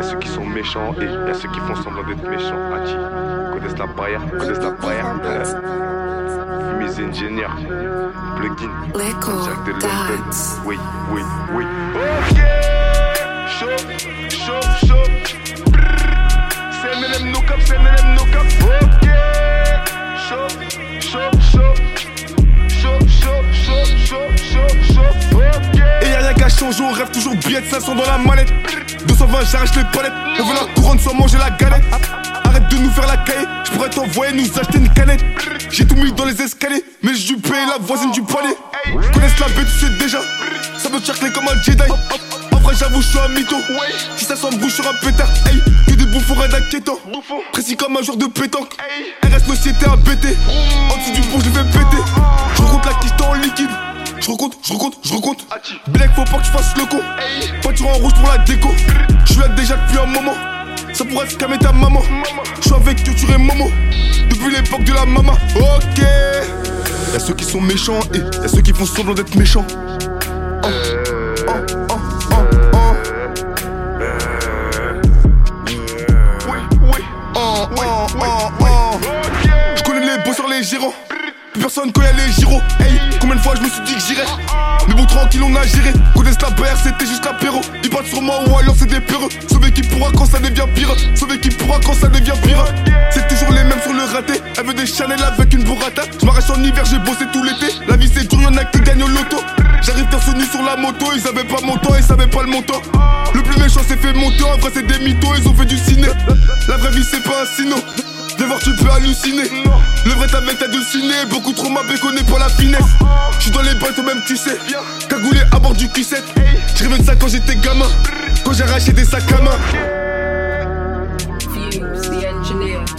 ceux qui sont méchants et y'a ceux qui font semblant d'être méchants. Hachi, connaissent la barrière, mes ingénieurs, plugin, Jack de London. Oui. Ok, chaud. C'est MLM no cap. Ok, chaud. Ok. Et y'a rien qu'à changer, on rêve toujours billets de 500 dans la mallette. 220, j'arrache les palettes. On veut la couronne sans manger la galette. Arrête de nous faire la caille, j'pourrais t'envoyer nous acheter une canette. J'ai tout mis dans les escaliers, mais j'ai dû payer la voisine du palier. Connaissent la bête, tu sais déjà. Ça veut charcler comme un Jedi. En vrai, j'avoue, j'suis un mytho. Si ça s'embrouche sur un pétard, hey, que des bouffons d'inquiétants. Précis comme un joueur de pétanque. RS société à BT. En dessous du pont, je vais péter. Je recompte la quitte en liquide. Je recompte. Black, faut pas que tu fasses le con. Peinture en rouge pour la déco. Je suis là déjà depuis un moment. Ça pourrait scammer ta maman. Je suis avec que tu es Momo. Depuis l'époque de la maman. Ok. Y'a ceux qui sont méchants et y'a ceux qui font semblant d'être méchants. Je connais les bosseurs, les gérants. Personne connaît les gyros. Hey, combien de fois je me suis dit que j'irais. Mais bon, tranquille, on a géré. Connaissent la BR, c'était juste l'apéro. Ils partent sur moi ou alors c'est des peureux. Sauver qui pourra quand ça devient pire. C'est toujours les mêmes sur le raté. Elle veut des Chanel avec une burrata. Je m'arrache en hiver, j'ai bossé tout l'été. La vie c'est dur, y'en a qui gagnent au loto. J'arrive torse nu sur la moto. Ils savaient pas mon temps, ils savaient pas le montant. Le plus méchant s'est fait monter. En vrai c'est des mythos, ils ont fait du ciné. La vraie vie c'est pas un sino. Viens voir, tu peux halluciner. Le vrai ta mec t'a dessiné. Beaucoup trop m'a béconné pour la finesse. J'suis dans les bains, toi-même tu sais. Cagoulé à bord du Q7. J'rêvais de ça quand j'étais gamin. Quand j'ai arraché des sacs à main. Fuse, the engineer.